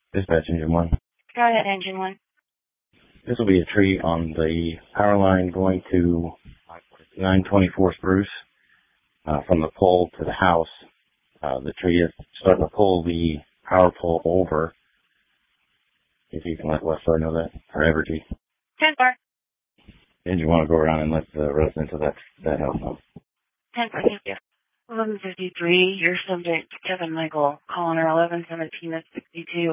Dispatch Engine 1. Go ahead, Engine 1. This will be a tree on the power line going to 924 Spruce from the pole to the house. The tree is starting to pull the power pole over. If you can let Westside know that, or Evergy. 10-4. And you want to go around and let the residents of that house know. 10-4, thank you. 1153, your subject, Kevin Michael, caller 1117 at 62.